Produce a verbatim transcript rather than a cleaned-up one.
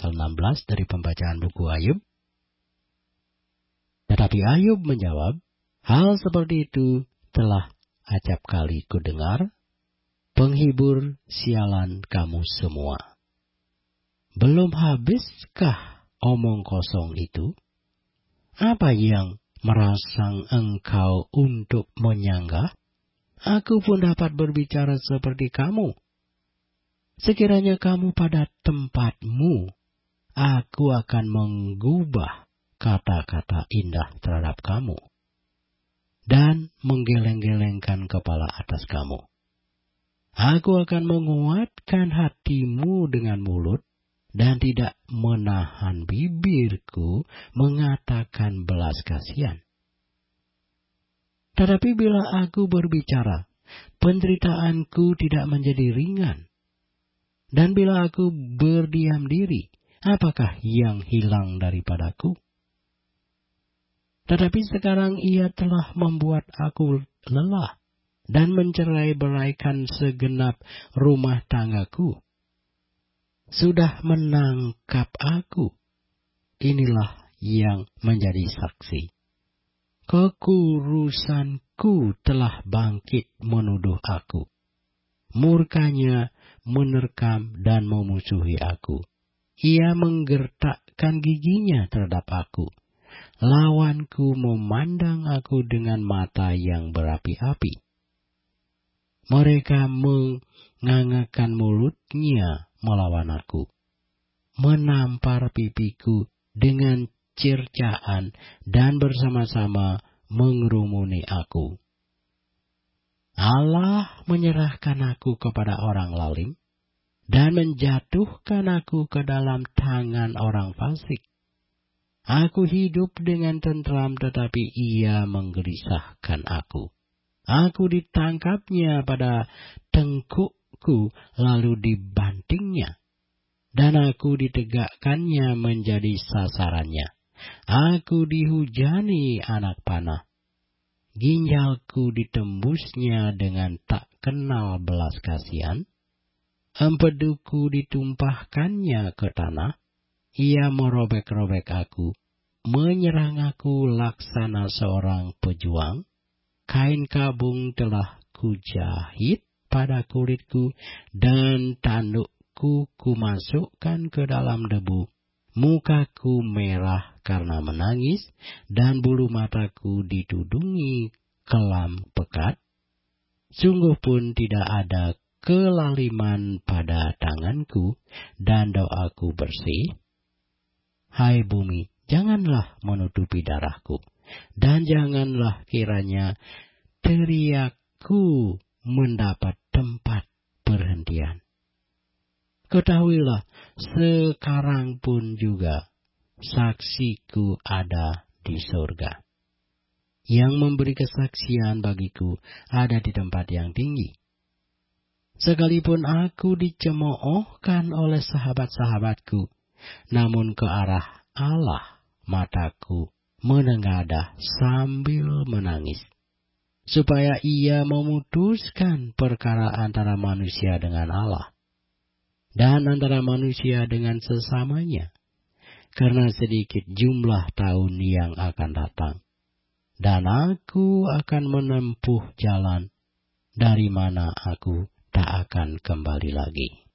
pasal enam belas dari pembacaan buku Ayub. Tetapi Ayub menjawab, hal seperti itu telah acap kali kudengar, penghibur sialan kamu semua. Belum habiskah omong kosong itu? Apa yang merangsang engkau untuk menyanggah? Aku pun dapat berbicara seperti kamu. Sekiranya kamu pada tempatmu, aku akan mengubah kata-kata indah terhadap kamu dan menggeleng-gelengkan kepala atas kamu. Aku akan menguatkan hatimu dengan mulut dan tidak menahan bibirku mengatakan belas kasihan. Tetapi bila aku berbicara, penderitaanku tidak menjadi ringan. Dan bila aku berdiam diri, apakah yang hilang daripadaku? Tetapi sekarang ia telah membuat aku lelah dan mencerai-beraikan segenap rumah tanggaku. Sudah menangkap aku. Inilah yang menjadi saksi. Kekurusanku telah bangkit menuduh aku. Murkanya menerkam dan memusuhi aku. Ia menggertakkan giginya terhadap aku. Lawanku memandang aku dengan mata yang berapi-api. Mereka mengangakkan mulutnya melawan aku, menampar pipiku dengan cercaan dan bersama-sama mengerumuni aku. Allah menyerahkan aku kepada orang lalim dan menjatuhkan aku ke dalam tangan orang fasik. Aku hidup dengan tentram, tetapi ia menggelisahkan aku. Aku ditangkapnya pada tengkukku, lalu dibantingnya. Dan aku ditegakkannya menjadi sasarannya. Aku dihujani anak panah. Ginjalku ditembusnya dengan tak kenal belas kasihan. Empeduku ditumpahkannya ke tanah. Ia merobek-robek aku, menyerang aku laksana seorang pejuang. Kain kabung telah kujahit pada kulitku, dan tandukku kumasukkan ke dalam debu. Mukaku merah karena menangis, dan bulu mataku ditudungi kelam pekat. Sungguh pun tidak ada kelaliman pada tanganku, dan doaku bersih. Hai bumi, janganlah menutupi darahku, dan janganlah kiranya teriakku mendapat tempat perhentian. Ketahuilah, sekarang pun juga saksiku ada di surga. Yang memberi kesaksian bagiku ada di tempat yang tinggi. Sekalipun aku dicemoohkan oleh sahabat-sahabatku, namun ke arah Allah mataku menengadah sambil menangis, supaya ia memutuskan perkara antara manusia dengan Allah, dan antara manusia dengan sesamanya, karena sedikit jumlah tahun yang akan datang. Dan aku akan menempuh jalan dari mana aku tak akan kembali lagi.